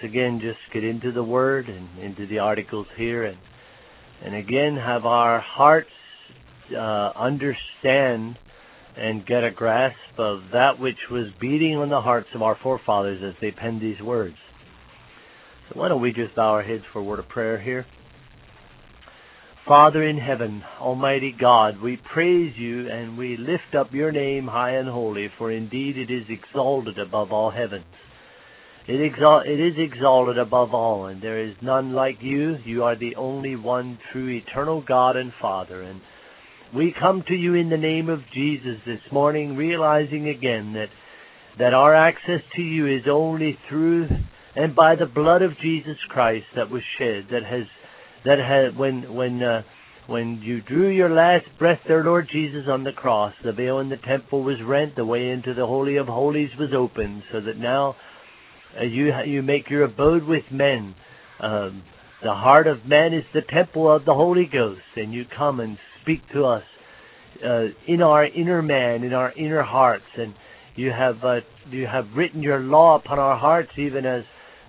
again just get into the Word and into the articles here, and again have our hearts understand and get a grasp of that which was beating on the hearts of our forefathers as they penned these words. So why don't we just bow our heads for a word of prayer here. Father in heaven, Almighty God, we praise you and we lift up your name high and holy, for indeed it is exalted above all heavens. It is exalted above all, and there is none like you. You are the only one true eternal God and Father. And we come to you in the name of Jesus this morning, realizing again that our access to you is only through and by the blood of Jesus Christ that was shed, when you drew your last breath there, Lord Jesus, on the cross, the veil in the temple was rent, the way into the Holy of Holies was opened, so that now you make your abode with men. The heart of man is the temple of the Holy Ghost, and you come and speak to us in our inner man, in our inner hearts, and you have written your law upon our hearts, even as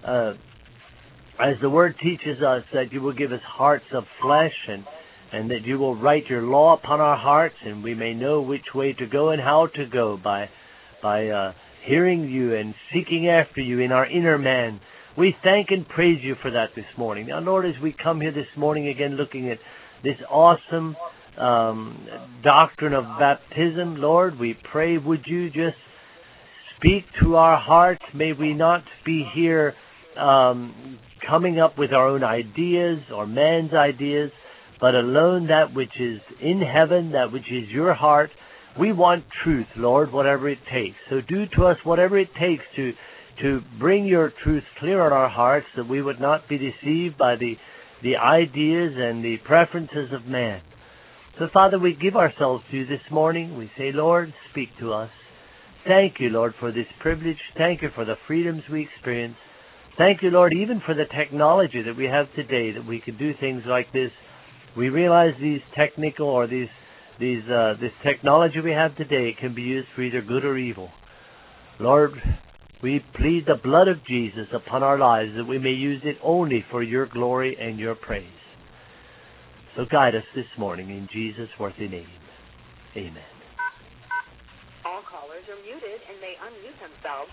the Word teaches us that you will give us hearts of flesh, and that you will write your law upon our hearts, and we may know which way to go and how to go by hearing you and seeking after you in our inner man. We thank and praise you for that this morning. Now, Lord, as we come here this morning again looking at this awesome doctrine of baptism, Lord, we pray, would you just speak to our hearts? May we not be here coming up with our own ideas or man's ideas, but alone that which is in heaven, that which is your heart. We want truth, Lord, whatever it takes. So do to us whatever it takes to bring your truth clear on our hearts, that we would not be deceived by the ideas and the preferences of man. So, Father, we give ourselves to you this morning. We say, Lord, speak to us. Thank you, Lord, for this privilege. Thank you for the freedoms we experience. Thank you, Lord, even for the technology that we have today, that we can do things like this. We realize these technical or this technology we have today can be used for either good or evil. Lord, we plead the blood of Jesus upon our lives, that we may use it only for your glory and your praise. So guide us this morning in Jesus' worthy name. Amen. All callers are muted and may unmute themselves.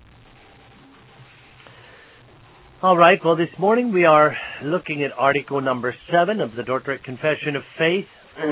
All right, well, this morning we are looking at article number 7 of the Dordrecht Confession of Faith.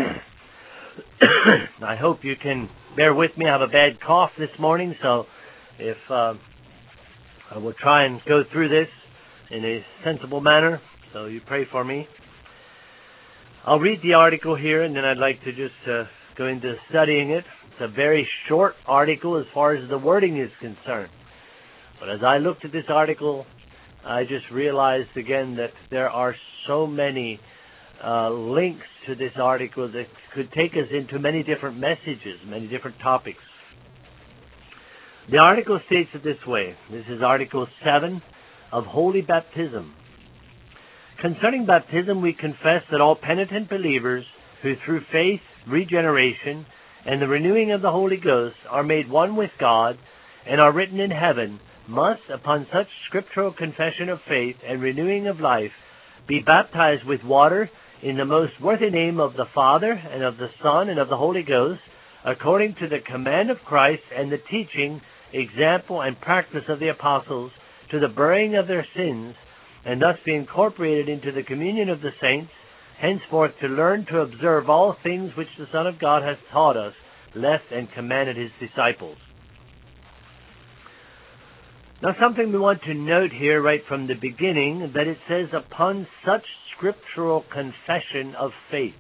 I hope you can bear with me. I have a bad cough this morning, so if I will try and go through this in a sensible manner, so you pray for me. I'll read the article here, and then I'd like to just go into studying it. It's a very short article as far as the wording is concerned. But as I looked at this article, I just realized again that there are so many links to this article that could take us into many different messages, many different topics. The article states it this way. This is Article 7 of Holy Baptism. Concerning baptism, we confess that all penitent believers who through faith, regeneration, and the renewing of the Holy Ghost are made one with God and are written in heaven must, upon such scriptural confession of faith and renewing of life, be baptized with water in the most worthy name of the Father and of the Son and of the Holy Ghost, according to the command of Christ and the teaching, example, and practice of the apostles, to the burying of their sins, and thus be incorporated into the communion of the saints, henceforth to learn to observe all things which the Son of God has taught us, left and commanded his disciples. Now, something we want to note here right from the beginning, that it says, upon such scriptural confession of faith.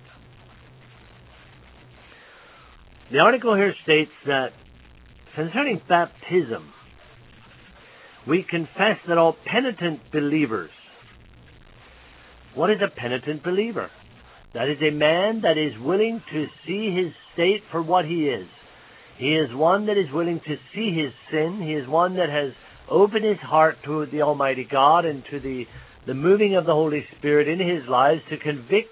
The article here states that concerning baptism, we confess that all penitent believers. What is a penitent believer? That is a man that is willing to see his state for what he is. He is one that is willing to see his sin. He is one that has opened his heart to the Almighty God and to the moving of the Holy Spirit in his life, to convict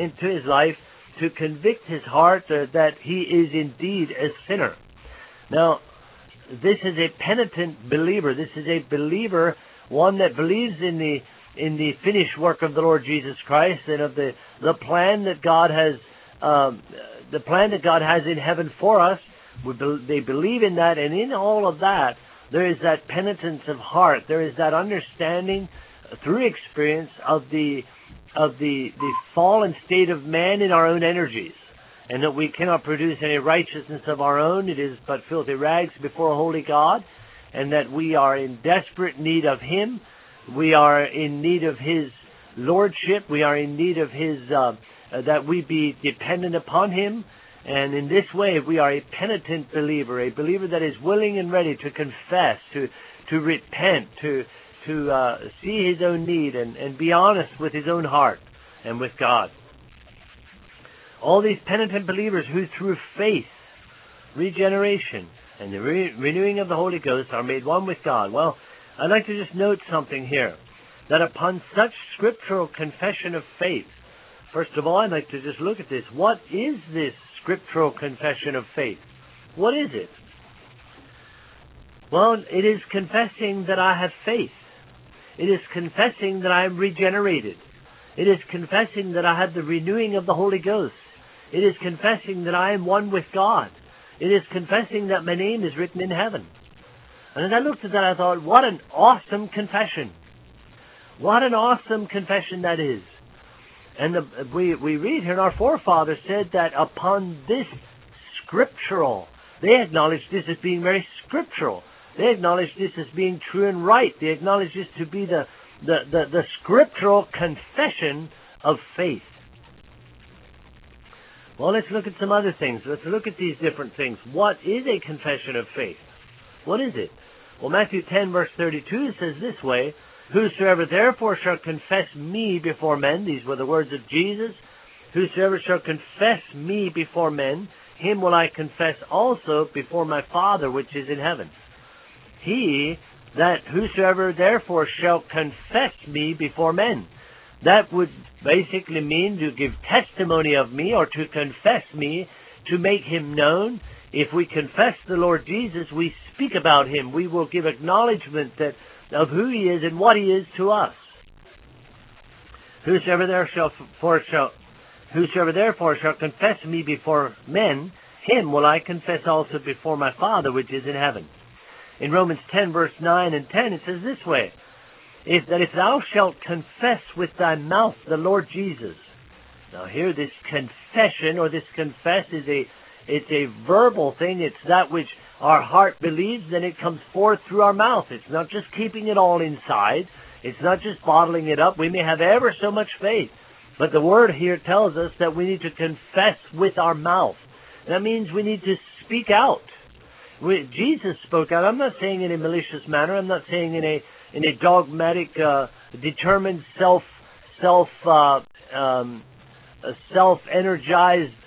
his heart that he is indeed a sinner. Now, this is a penitent believer. This is a believer one that believes in the finished work of the Lord Jesus Christ and of the plan that God has in heaven for us. They believe in that, and in all of that, there is that penitence of heart. There is that understanding through experience of the fallen state of man in our own energies, and that we cannot produce any righteousness of our own. It is but filthy rags before a holy God, and that we are in desperate need of Him. We are in need of His Lordship. We are in need of His, that we be dependent upon Him. And in this way, we are a penitent believer, a believer that is willing and ready to confess, to repent, to see his own need and be honest with his own heart and with God. All these penitent believers who through faith, regeneration, and the renewing of the Holy Ghost are made one with God. Well, I'd like to just note something here, that upon such scriptural confession of faith, first of all, I'd like to just look at this. What is this scriptural confession of faith? What is it? Well, it is confessing that I have faith. It is confessing that I am regenerated. It is confessing that I have the renewing of the Holy Ghost. It is confessing that I am one with God. It is confessing that my name is written in heaven. And as I looked at that, I thought, what an awesome confession. What an awesome confession that is. And we read here, our forefathers said that upon this scriptural, they acknowledged this as being very scriptural. They acknowledged this as being true and right. They acknowledged this to be the scriptural confession of faith. Well, let's look at some other things. Let's look at these different things. What is a confession of faith? What is it? Well, Matthew 10, verse 32 says this way, "Whosoever therefore shall confess me before men," these were the words of Jesus, "whosoever shall confess me before men, him will I confess also before my Father which is in heaven." Whosoever therefore shall confess me before men. That would basically mean to give testimony of me or to confess me, to make Him known. If we confess the Lord Jesus, we speak about Him. We will give acknowledgement of who He is and what He is to us. Whosoever therefore shall confess me before men, him will I confess also before my Father which is in heaven. In Romans 10, verse 9 and 10, it says this way, if thou shalt confess with thy mouth the Lord Jesus. Now here, this confession or this confess it's a verbal thing. It's that which our heart believes, then it comes forth through our mouth. It's not just keeping it all inside. It's not just bottling it up. We may have ever so much faith, but the Word here tells us that we need to confess with our mouth. That means we need to speak out. Jesus spoke out. I'm not saying in a malicious manner. I'm not saying in a dogmatic, determined, self-energized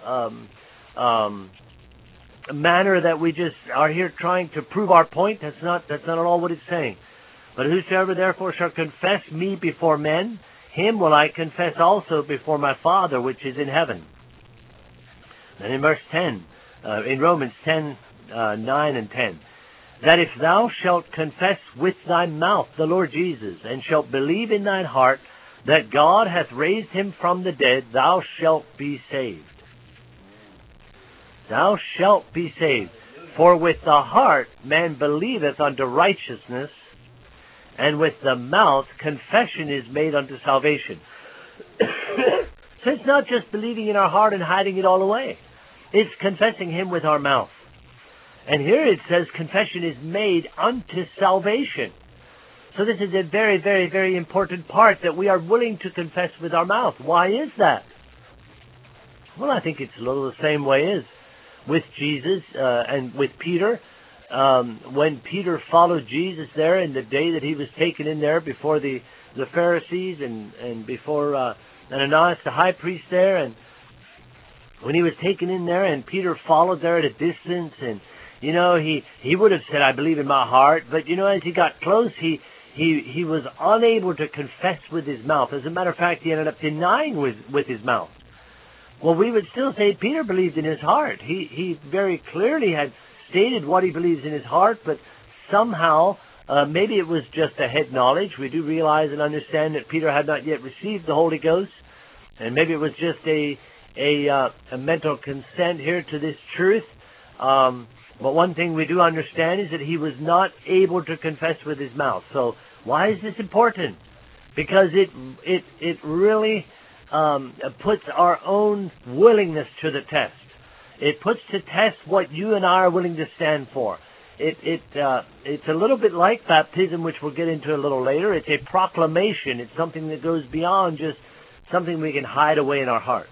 manner that we just are here trying to prove our point. That's not at all what it's saying. But whosoever therefore shall confess me before men, him will I confess also before my Father which is in heaven. And in verse 10, in Romans 10, 9 and 10, that if thou shalt confess with thy mouth the Lord Jesus, and shalt believe in thine heart that God hath raised him from the dead, thou shalt be saved. Thou shalt be saved. For with the heart man believeth unto righteousness, and with the mouth confession is made unto salvation. So it's not just believing in our heart and hiding it all away. It's confessing Him with our mouth. And here it says confession is made unto salvation. So this is a very, very, very important part, that we are willing to confess with our mouth. Why is that? Well, I think it's a little the same way as with Jesus and with Peter. When Peter followed Jesus there in the day that he was taken in there before the Pharisees and before Ananias the high priest there, and when he was taken in there and Peter followed there at a distance, and he would have said, I believe in my heart, but as he got close, he was unable to confess with his mouth. As a matter of fact, he ended up denying with his mouth. Well, we would still say Peter believed in his heart. He very clearly had stated what he believes in his heart, but somehow Maybe it was just a head knowledge. We do realize and understand that Peter had not yet received the Holy Ghost, and maybe it was just a mental consent here to this truth. But one thing we do understand is that he was not able to confess with his mouth. So why is this important? Because it really puts our own willingness to the test. It puts to test what you and I are willing to stand for. It's a little bit like baptism, which we'll get into a little later. It's a proclamation. It's something that goes beyond just something we can hide away in our heart.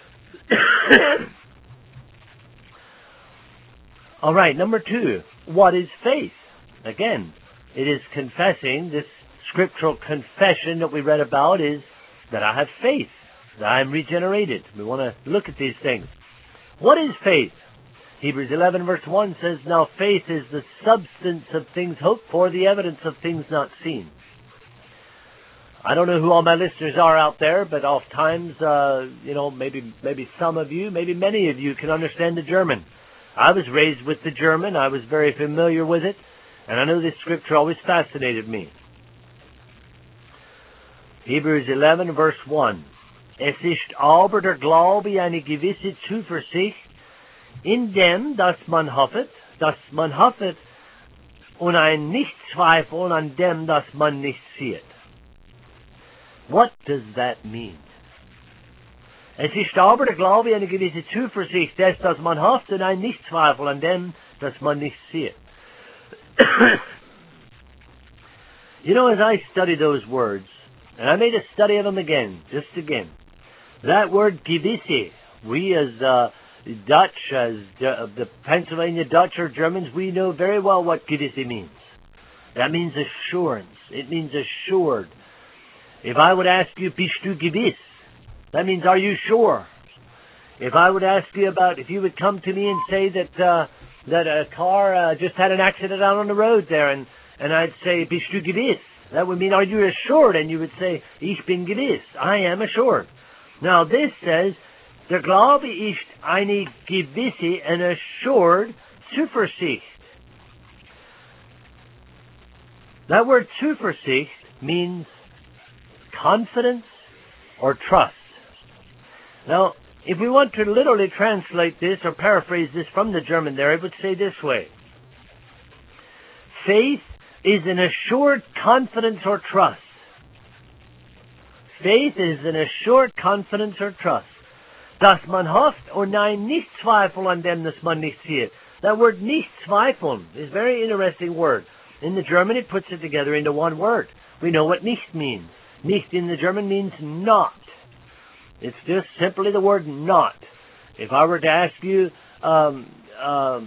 All right, number 2. What is faith? Again, it is confessing. This scriptural confession that we read about is that I have faith, that I am regenerated. We want to look at these things. What is faith? Hebrews 11 verse 1 says, Now faith is the substance of things hoped for, the evidence of things not seen. I don't know who all my listeners are out there, but oftentimes, maybe some of you, maybe many of you can understand the German. I was raised with the German. I was very familiar with it, and I know this scripture always fascinated me. Hebrews 11 verse 1. Es ist aber der Glaube eine gewisse Zuversicht, in dem, dass man hoffet, und ein Nichtzweifel an dem, dass man nicht sieht. What does that mean? Es ist aber der Glaube eine gewisse Zuversicht, dass man hofft, und ein Nichtzweifel an dem, dass man nicht sieht. You know, as I study those words, and I made a study of them again, that word gewisse, we as Dutch, as the Pennsylvania Dutch or Germans, we know very well what gewisse means. That means assurance. It means assured. If I would ask you, bist du gewiss? That means, are you sure? If I would ask you if you would come to me and say that a car just had an accident out on the road there, and I'd say, bist du gewiss? That would mean, are you assured? And you would say, ich bin gewiss. I am assured. Now this says, der Glaube ist eine gewisse, an assured Zuversicht. That word Zuversicht means confidence or trust. Now, if we want to literally translate this or paraphrase this from the German there, it would say this way. Faith is an assured confidence or trust. Faith is an assured confidence or trust. Dass man hofft und ein Nichtzweifel an dem, dass man nicht sieht. That word Nichtzweifeln is a very interesting word. In the German, it puts it together into one word. We know what nicht means. Nicht in the German means not. It's just simply the word not. If I were to ask you how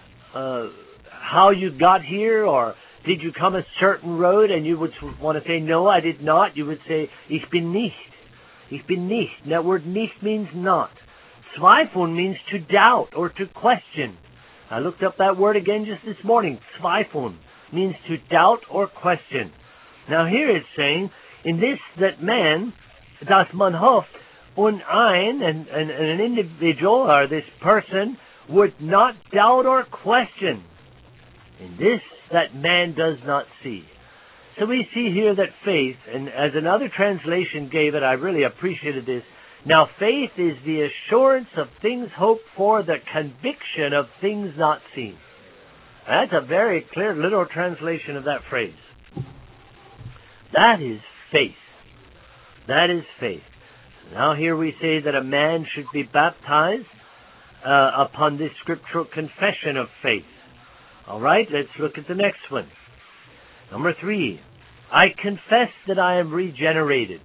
you got here, or did you come a certain road, and you would want to say, no, I did not, you would say, ich bin nicht. Ich bin nicht. And that word nicht means not. Zweifeln means to doubt or to question. I looked up that word again just this morning. Zweifeln means to doubt or question. Now here it's saying, in this that man, dass man hofft, und an individual, or this person, would not doubt or question. In this that man does not see. So we see here that faith, and as another translation gave it, I really appreciated this. Now faith is the assurance of things hoped for, the conviction of things not seen. That's a very clear literal translation of that phrase. That is faith. That is faith. Now here we say that a man should be baptized upon this scriptural confession of faith. All right, let's look at the next one. Number 3, I confess that I am regenerated.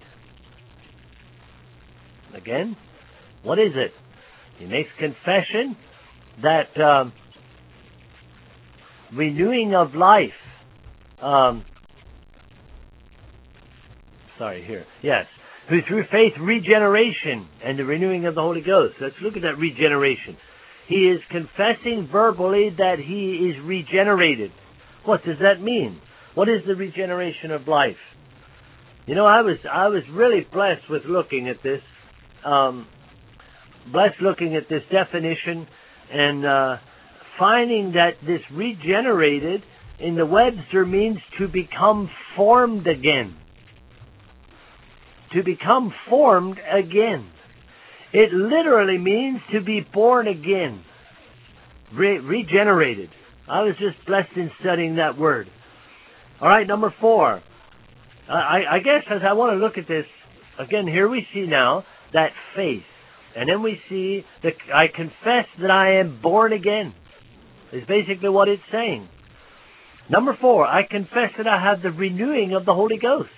Again, what is it? He makes confession that renewing of life. Who through faith regeneration and the renewing of the Holy Ghost. Let's look at that regeneration. He is confessing verbally that he is regenerated. What does that mean? What is the regeneration of life? You know, I was really blessed with looking at this, definition, and finding that this regenerated in the Webster means to become formed again. To become formed again. It literally means to be born again. Regenerated. I was just blessed in studying that word. All right, number 4. I guess as I want to look at this, again, here we see now that faith. And then we see that I confess that I am born again. Is basically what it's saying. Number 4, I confess that I have the renewing of the Holy Ghost.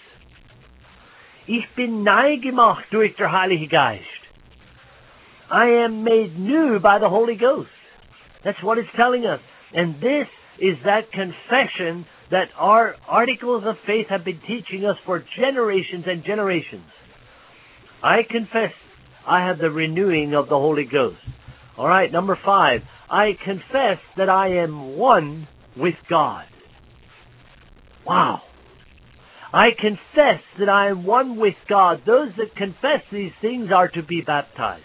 Ich bin neu gemacht durch der Heilige Geist. I am made new by the Holy Ghost. That's what it's telling us. And this is that confession that our articles of faith have been teaching us for generations and generations. I confess I have the renewing of the Holy Ghost. All right, number 5. I confess that I am one with God. Wow. I confess that I am one with God. Those that confess these things are to be baptized.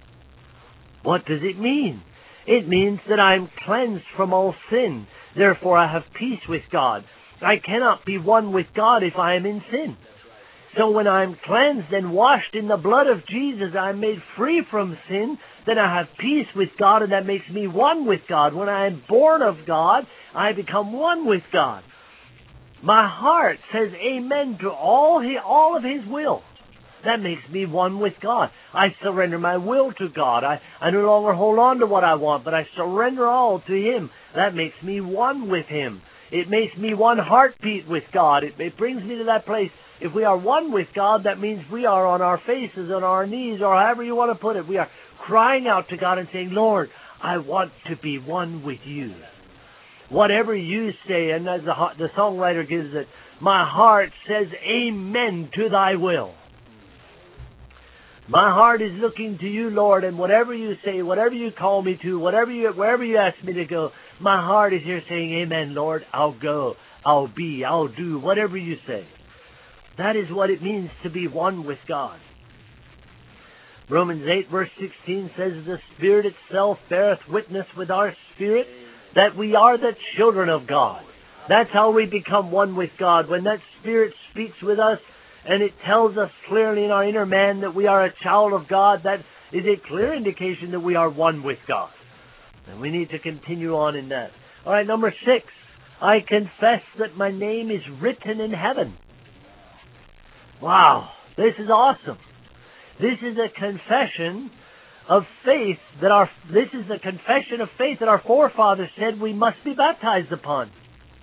What does it mean? It means that I am cleansed from all sin. Therefore I have peace with God. I cannot be one with God if I am in sin. So when I am cleansed and washed in the blood of Jesus, I am made free from sin. Then I have peace with God, and that makes me one with God. When I am born of God, I become one with God. My heart says amen to all of His will. That makes me one with God. I surrender my will to God. I no longer hold on to what I want, but I surrender all to Him. That makes me one with Him. It makes me one heartbeat with God. It brings me to that place. If we are one with God, that means we are on our faces, on our knees, or however you want to put it. We are crying out to God and saying, Lord, I want to be one with You. Whatever You say, and as the songwriter gives it, my heart says amen to Thy will. My heart is looking to You, Lord, and whatever You say, whatever You call me to, wherever You ask me to go, my heart is here saying, amen, Lord, I'll go, I'll be, I'll do, whatever You say. That is what it means to be one with God. Romans 8 verse 16 says, the Spirit itself beareth witness with our spirit that we are the children of God. That's how we become one with God. When that Spirit speaks with us and it tells us clearly in our inner man that we are a child of God, that is a clear indication that we are one with God. And we need to continue on in that. All right, number 6. I confess that my name is written in heaven. Wow, this is awesome. This is a confession of faith this is the confession of faith that our forefathers said we must be baptized upon.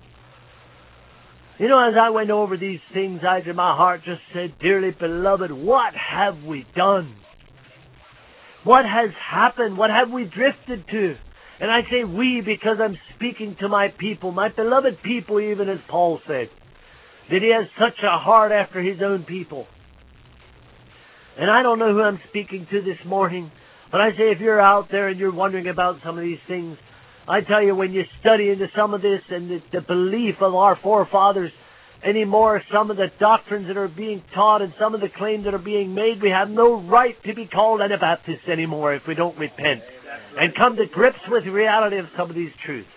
You know, as I went over these things, my heart just said, dearly beloved, what have we done? What has happened? What have we drifted to? And I say we because I'm speaking to my people, my beloved people, even as Paul said, that he has such a heart after his own people. And I don't know who I'm speaking to this morning, but I say if you're out there and you're wondering about some of these things, I tell you, when you study into some of this and the belief of our forefathers anymore, some of the doctrines that are being taught and some of the claims that are being made, we have no right to be called Anabaptists anymore if we don't repent and come to grips with the reality of some of these truths.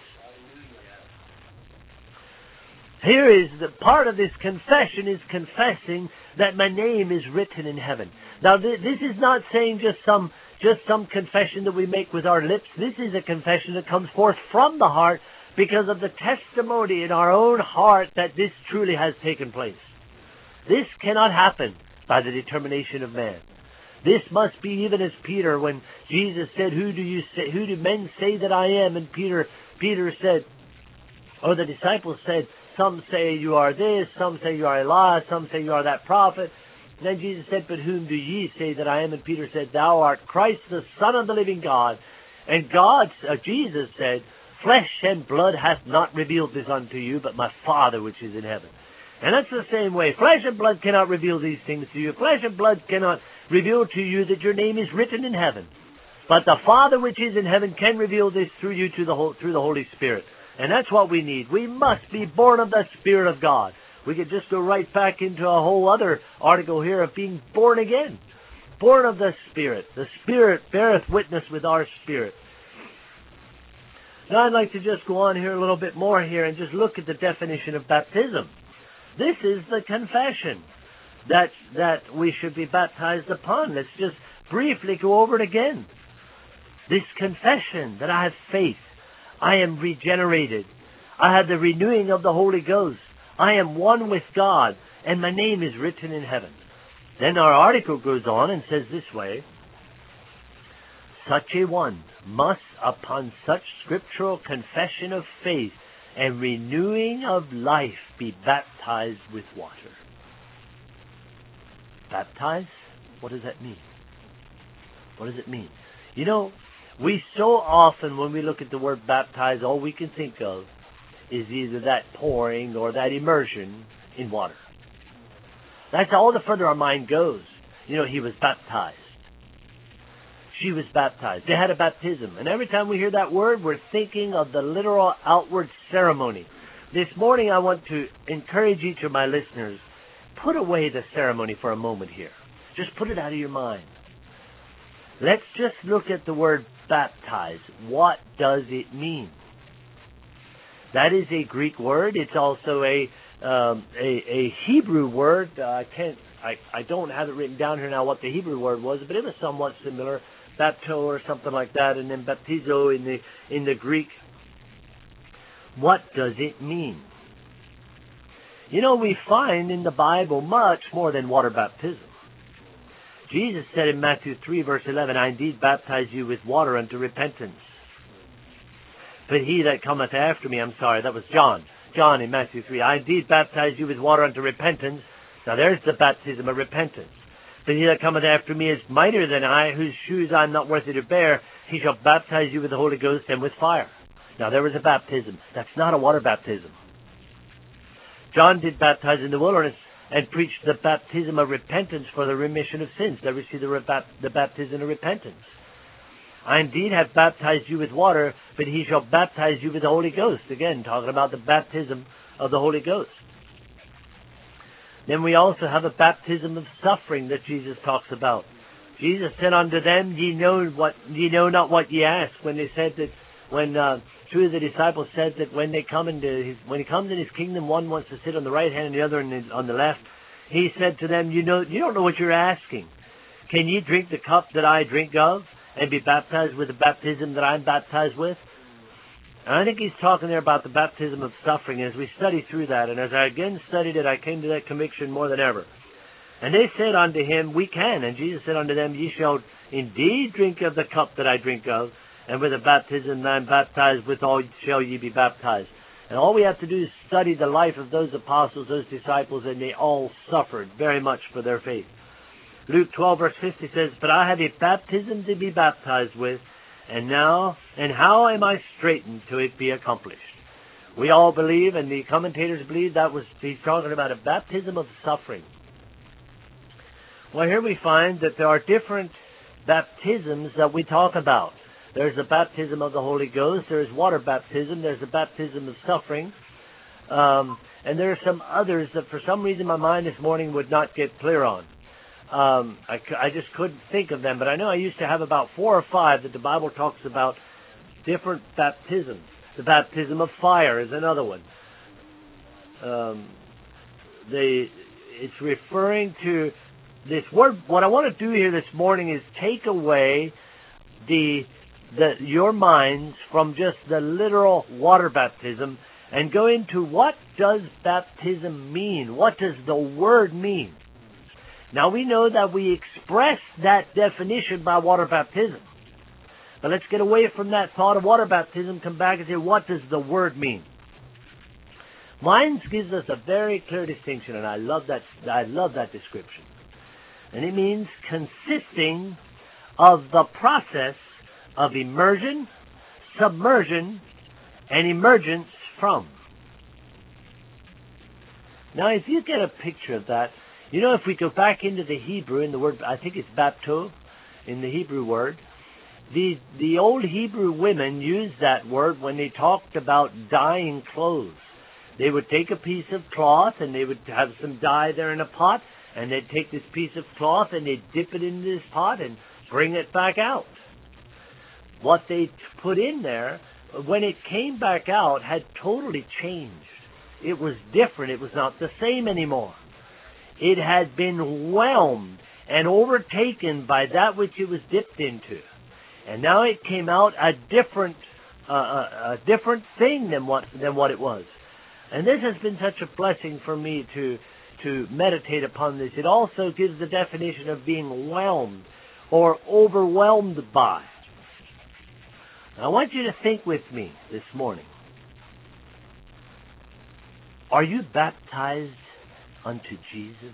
Here is the part of this confession is confessing that my name is written in heaven. Now, this is not saying just some confession that we make with our lips. This is a confession that comes forth from the heart because of the testimony in our own heart that this truly has taken place. This cannot happen by the determination of man. This must be even as Peter, when Jesus said, who do men say that I am? And Peter said, or the disciples said, some say you are this, some say you are Elias, some say you are that prophet. And then Jesus said, but whom do ye say that I am? And Peter said, thou art Christ, the Son of the living God. And Jesus said, flesh and blood hath not revealed this unto you, but my Father which is in heaven. And that's the same way. Flesh and blood cannot reveal these things to you. Flesh and blood cannot reveal to you that your name is written in heaven. But the Father which is in heaven can reveal this through you through the Holy Spirit. And that's what we need. We must be born of the Spirit of God. We could just go right back into a whole other article here of being born again. Born of the Spirit. The Spirit beareth witness with our spirit. Now I'd like to just go on here a little bit more here and just look at the definition of baptism. This is the confession that we should be baptized upon. Let's just briefly go over it again. This confession that I have faith, I am regenerated, I have the renewing of the Holy Ghost, I am one with God, and my name is written in heaven. Then our article goes on and says this way, such a one must, upon such scriptural confession of faith and renewing of life, be baptized with water. Baptized? What does that mean? What does it mean? You know, we so often, when we look at the word baptize, all we can think of is either that pouring or that immersion in water. That's all the further our mind goes. You know, he was baptized. She was baptized. They had a baptism. And every time we hear that word, we're thinking of the literal outward ceremony. This morning, I want to encourage each of my listeners, put away the ceremony for a moment here. Just put it out of your mind. Let's just look at the word baptize. What does it mean? That is a Greek word. It's also a Hebrew word. I don't have it written down here now what the Hebrew word was, but it was somewhat similar, bapto or something like that, and then baptizo in the Greek. What does it mean? You know, we find in the Bible much more than water baptism. Jesus said in Matthew 3, verse 11, I indeed baptize you with water unto repentance. But he that cometh after me, that was John. John in Matthew 3, I indeed baptize you with water unto repentance. Now there's the baptism of repentance. But he that cometh after me is mightier than I, whose shoes I am not worthy to bear. He shall baptize you with the Holy Ghost and with fire. Now there was a baptism. That's not a water baptism. John did baptize in the wilderness and preached the baptism of repentance for the remission of sins. There we see the baptism of repentance. I indeed have baptized you with water, but he shall baptize you with the Holy Ghost. Again, talking about the baptism of the Holy Ghost. Then we also have a baptism of suffering that Jesus talks about. Jesus said unto them, ye know not what ye ask. When two of the disciples said that when he comes in his kingdom, one wants to sit on the right hand and the other on the left. He said to them, you don't know what you're asking. Can ye drink the cup that I drink of, and be baptized with the baptism that I'm baptized with? And I think he's talking there about the baptism of suffering. As we study through that, and as I again studied it, I came to that conviction more than ever. And they said unto him, we can. And Jesus said unto them, ye shall indeed drink of the cup that I drink of, and with the baptism that I am baptized withal shall ye be baptized. And all we have to do is study the life of those apostles, those disciples, and they all suffered very much for their faith. Luke 12, verse 50 says, but I have a baptism to be baptized with, and how am I straitened till it be accomplished? We all believe, and the commentators believe, he's talking about a baptism of suffering. Well, here we find that there are different baptisms that we talk about. There's the baptism of the Holy Ghost, there's water baptism, there's the baptism of suffering, and there are some others that for some reason my mind this morning would not get clear on. I just couldn't think of them, but I know I used to have about 4 or 5 that the Bible talks about different baptisms. The baptism of fire is another one. It's referring to this word. What I want to do here this morning is take away your minds from just the literal water baptism and go into what does baptism mean? What does the word mean? Now we know that we express that definition by water baptism. But let's get away from that thought of water baptism, come back and say, what does the word mean? Mines gives us a very clear distinction, and I love that description. And it means consisting of the process of immersion, submersion, and emergence from. Now if you get a picture of that, if we go back into the Hebrew, in the word, I think it's bapto, in the Hebrew word, the old Hebrew women used that word when they talked about dyeing clothes. They would take a piece of cloth and they would have some dye there in a pot, and they'd take this piece of cloth and they'd dip it into this pot and bring it back out. What they put in there, when it came back out, had totally changed. It was different. It was not the same anymore. It had been whelmed and overtaken by that which it was dipped into. And now it came out a different thing than what it was. And this has been such a blessing for me to meditate upon this. It also gives the definition of being whelmed or overwhelmed by. Now, I want you to think with me this morning. Are you baptized unto Jesus?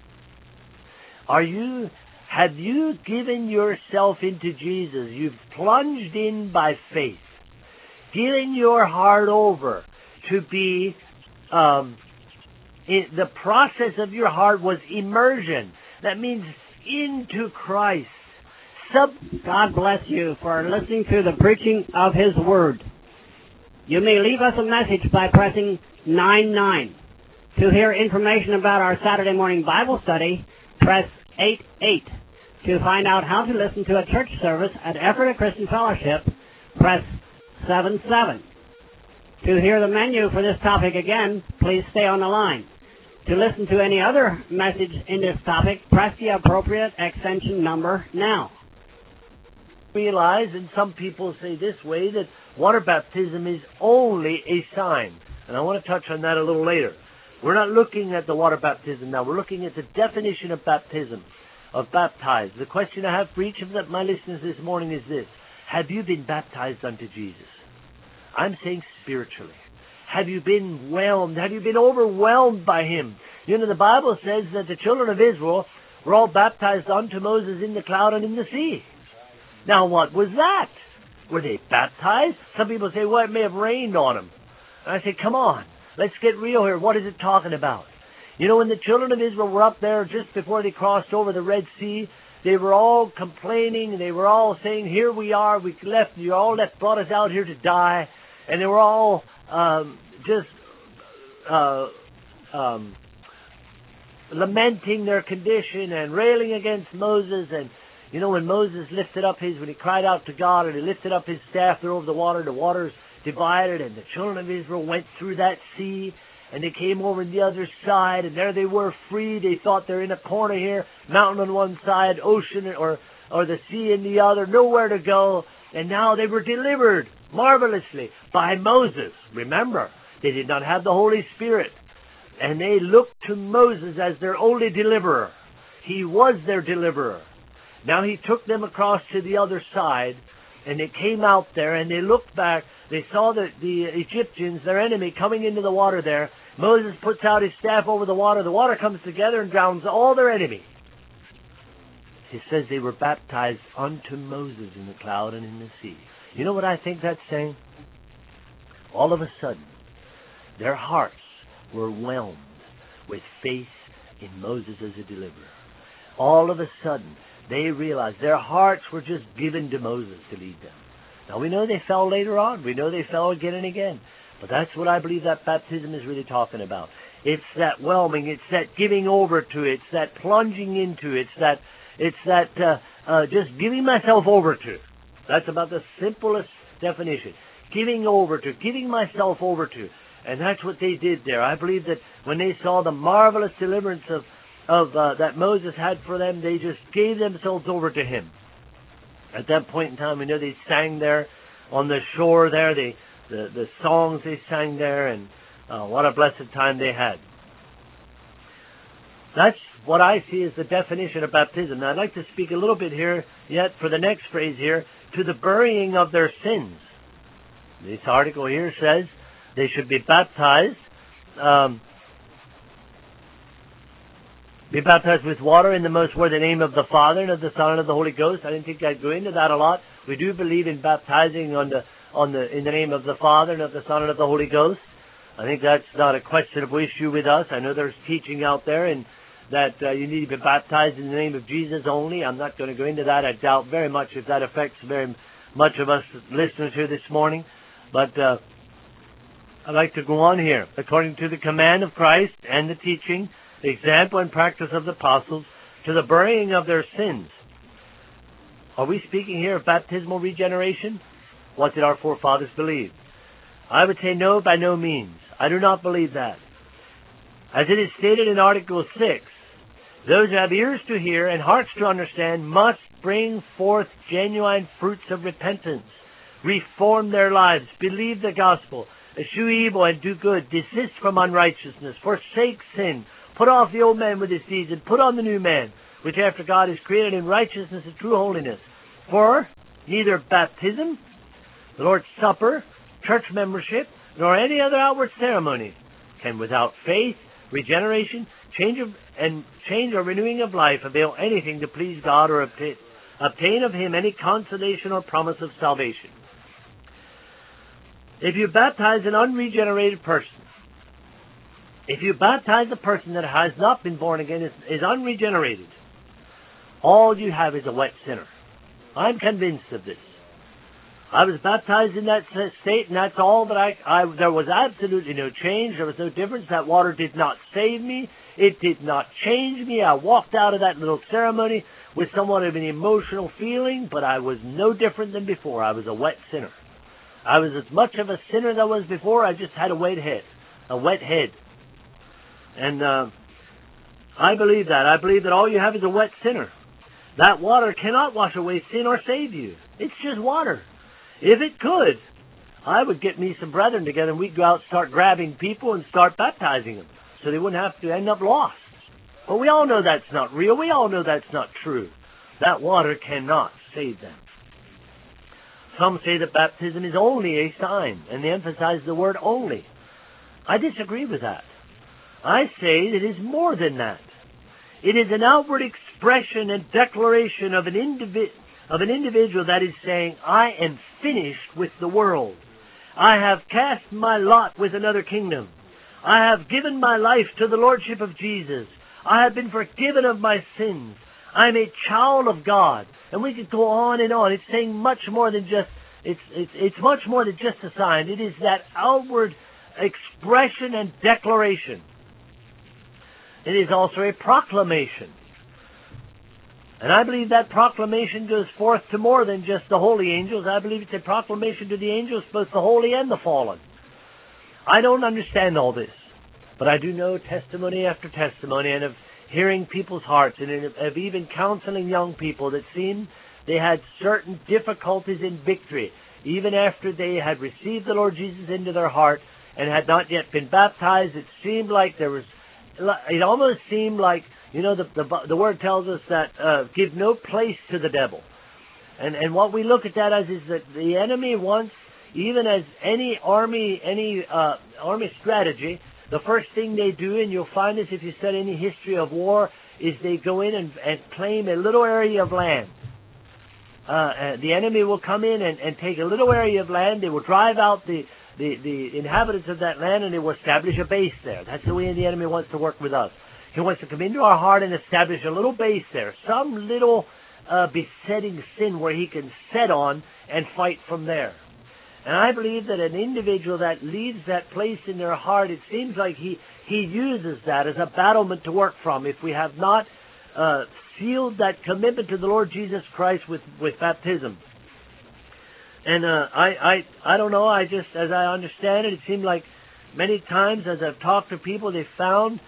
Have you given yourself into Jesus? You've plunged in by faith, given your heart over to be, the process of your heart was immersion. That means into Christ. God bless you for listening to the preaching of His Word. You may leave us a message by pressing 99. To hear information about our Saturday morning Bible study, press 88. To find out how to listen to a church service at Ephrata Christian Fellowship, press 77. To hear the menu for this topic again, please stay on the line. To listen to any other message in this topic, press the appropriate extension number now. Realize, and some people say this way, that water baptism is only a sign. And I want to touch on that a little later. We're not looking at the water baptism now. We're looking at the definition of baptism, of baptized. The question I have for each of my listeners this morning is this: have you been baptized unto Jesus? I'm saying spiritually. Have you been whelmed? Have you been overwhelmed by Him? You know, the Bible says that the children of Israel were all baptized unto Moses in the cloud and in the sea. Now, what was that? Were they baptized? Some people say, well, it may have rained on them. And I say, come on, let's get real here. What is it talking about? You know, when the children of Israel were up there just before they crossed over the Red Sea, they were all complaining. They were all saying, here we are. You all brought us out here to die. And they were all lamenting their condition and railing against Moses. And, you know, when Moses when he cried out to God and he lifted up his staff there over the waters divided, and the children of Israel went through that sea, and they came over on the other side, and there they were free. They thought they're in a corner here, mountain on one side, ocean or the sea in the other, nowhere to go. And now they were delivered marvelously by Moses. Remember, they did not have the Holy Spirit, and they looked to Moses as their only deliverer. He was their deliverer. Now he took them across to the other side, and they came out there, and they looked back. They saw the Egyptians, their enemy, coming into the water there. Moses puts out his staff over the water. The water comes together and drowns all their enemy. It says they were baptized unto Moses in the cloud and in the sea. You know what I think that's saying? All of a sudden, their hearts were whelmed with faith in Moses as a deliverer. All of a sudden, they realized their hearts were just given to Moses to lead them. Now, we know they fell later on. We know they fell again and again. But that's what I believe that baptism is really talking about. It's that whelming. It's that giving over to it. It's that plunging into it. It's that just giving myself over to. That's about the simplest definition. Giving myself over to. And that's what they did there. I believe that when they saw the marvelous deliverance of that Moses had for them, they just gave themselves over to Him. At that point in time, we know they sang there on the shore there, the songs they sang there, and what a blessed time they had. That's what I see as the definition of baptism. Now, I'd like to speak a little bit here yet for the next phrase here, to the burying of their sins. This article here says they should be baptized. Be baptized with water in the most worthy name of the Father and of the Son and of the Holy Ghost. I didn't think I'd go into that a lot. We do believe in baptizing in the name of the Father and of the Son and of the Holy Ghost. I think that's not a questionable issue with us. I know there's teaching out there and that you need to be baptized in the name of Jesus only. I'm not going to go into that. I doubt very much if that affects very much of us listeners here this morning. But I'd like to go on here. According to the command of Christ and the teaching, the example and practice of the apostles, to the burying of their sins. Are we speaking here of baptismal regeneration? What did our forefathers believe? I would say no, by no means. I do not believe that. As it is stated in Article 6, those who have ears to hear and hearts to understand must bring forth genuine fruits of repentance, reform their lives, believe the gospel, eschew evil and do good, desist from unrighteousness, forsake sin, put off the old man with his deeds, and put on the new man, which after God is created in righteousness and true holiness. For neither baptism, the Lord's Supper, church membership, nor any other outward ceremony can without faith, regeneration, change or renewing of life avail anything to please God or obtain of Him any consolation or promise of salvation. If you baptize an unregenerated person, if you baptize a person that has not been born again, is unregenerated, all you have is a wet sinner. I'm convinced of this. I was baptized in that state, and that's all that there was absolutely no change. There was no difference. That water did not save me. It did not change me. I walked out of that little ceremony with somewhat of an emotional feeling, but I was no different than before. I was a wet sinner. I was as much of a sinner as I was before. I just had a wet head. And I believe that. I believe that all you have is a wet sinner. That water cannot wash away sin or save you. It's just water. If it could, I would get me some brethren together and we'd go out and start grabbing people and start baptizing them so they wouldn't have to end up lost. But we all know that's not real. We all know that's not true. That water cannot save them. Some say that baptism is only a sign, and they emphasize the word only. I disagree with that. I say that it is more than that. It is an outward expression and declaration of an individual that is saying, I am finished with the world. I have cast my lot with another kingdom. I have given my life to the Lordship of Jesus. I have been forgiven of my sins. I am a child of God. And we could go on and on. It's saying much more than just, it's much more than just a sign. It is that outward expression and declaration. It is also a proclamation. And I believe that proclamation goes forth to more than just the holy angels. I believe it's a proclamation to the angels, both the holy and the fallen. I don't understand all this, but I do know testimony after testimony, and of hearing people's hearts, and of even counseling young people that seemed they had certain difficulties in victory, even after they had received the Lord Jesus into their heart and had not yet been baptized. It seemed like it almost seemed like, you know, the word tells us that give no place to the devil. And what we look at that as is that the enemy wants, even as any army strategy, the first thing they do, and you'll find this if you study any history of war, is they go in and claim a little area of land. The enemy will come in and take a little area of land. They will drive out the inhabitants of that land, and they will establish a base there. That's the way the enemy wants to work with us. He wants to come into our heart and establish a little base there, some little besetting sin where he can set on and fight from there. And I believe that an individual that leaves that place in their heart, it seems like he uses that as a battlement to work from. If we have not sealed that commitment to the Lord Jesus Christ with baptism. And I don't know, as I understand it, it seemed like many times as I've talked to people, they've found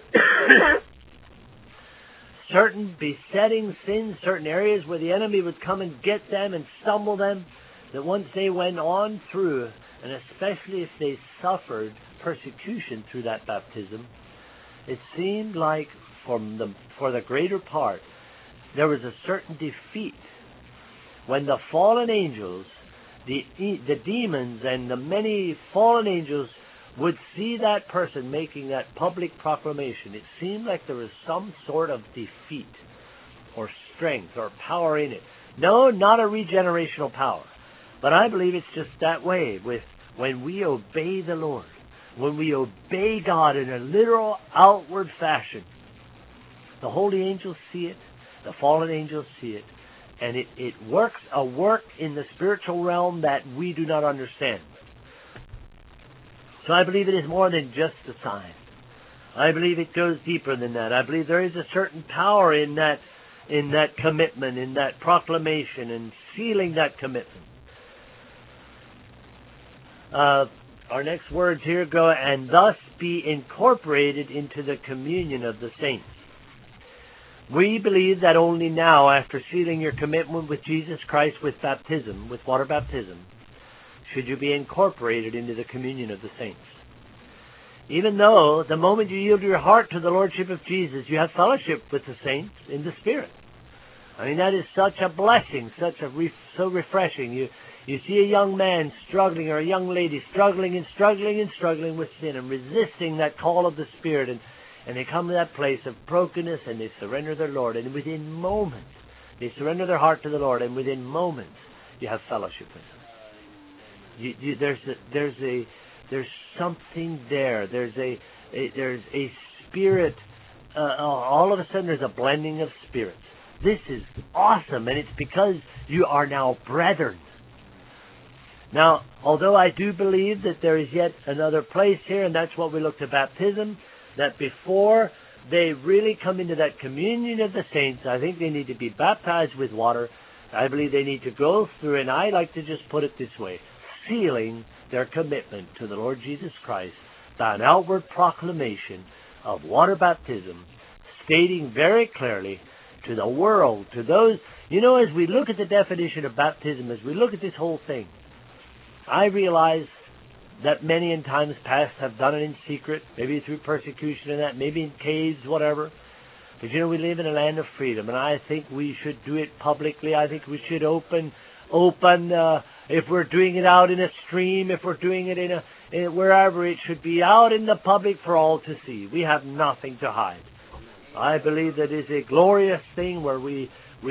certain besetting sins, certain areas where the enemy would come and get them and stumble them, that once they went on through, and especially if they suffered persecution through that baptism, it seemed like for the greater part, there was a certain defeat. When the fallen angels, the demons and the many fallen angels would see that person making that public proclamation, it seemed like there was some sort of defeat or strength or power in it. No, not a regenerational power. But I believe it's just that way when we obey the Lord, when we obey God in a literal outward fashion. The holy angels see it, the fallen angels see it, and it works a work in the spiritual realm that we do not understand. So I believe it is more than just a sign. I believe it goes deeper than that. I believe there is a certain power in that commitment, in that proclamation, and sealing that commitment. our next words here go, and thus be incorporated into the communion of the saints. We believe that only now, after sealing your commitment with Jesus Christ with baptism, with water baptism, should you be incorporated into the communion of the saints. Even though the moment you yield your heart to the Lordship of Jesus, you have fellowship with the saints in the Spirit. I mean, that is such a blessing, so refreshing. You see a young man struggling, or a young lady struggling with sin and resisting that call of the Spirit, and they come to that place of brokenness and they surrender their Lord, and within moments they surrender their heart to the Lord, and within moments you have fellowship with Him. There's something there. There's a spirit. All of a sudden, there's a blending of spirits. This is awesome, and it's because you are now brethren. Now, although I do believe that there is yet another place here, and that's what we look to baptism, that before they really come into that communion of the saints, I think they need to be baptized with water. I believe they need to go through, and I like to just put it this way, sealing their commitment to the Lord Jesus Christ by an outward proclamation of water baptism, stating very clearly to the world, to those, as we look at the definition of baptism, as we look at this whole thing, I realize that many in times past have done it in secret, maybe through persecution and that, maybe in caves, whatever. But we live in a land of freedom, and I think we should do it publicly. I think we should open, if we're doing it out in a stream, if we're doing it in wherever, it should be out in the public for all to see. We have nothing to hide. I believe that is a glorious thing where we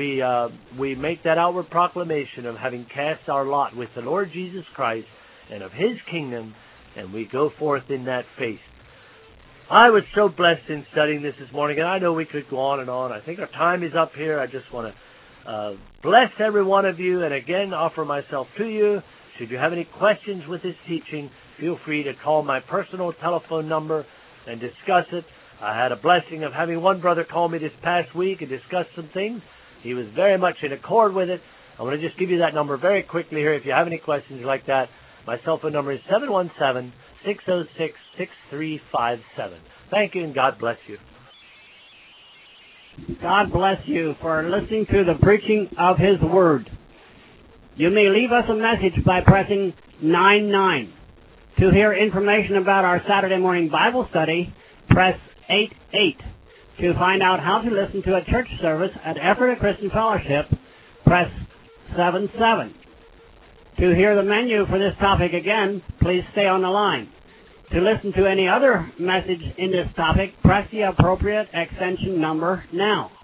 make that outward proclamation of having cast our lot with the Lord Jesus Christ and of His kingdom, and we go forth in that faith. I was so blessed in studying this morning, and I know we could go on and on. I think our time is up here. I just want to bless every one of you, and again offer myself to you. Should you have any questions with this teaching, feel free to call my personal telephone number and discuss it. I had a blessing of having one brother call me this past week and discuss some things. He was very much in accord with it. I want to just give you that number very quickly here if you have any questions like that. My cell phone number is 717-606-6357. Thank you, and God bless you. God bless you for listening to the preaching of His Word. You may leave us a message by pressing 99. To hear information about our Saturday morning Bible study, press 88. To find out how to listen to a church service at Ephrata Christian Fellowship, press 77. To hear the menu for this topic again, please stay on the line. To listen to any other message in this topic, press the appropriate extension number now.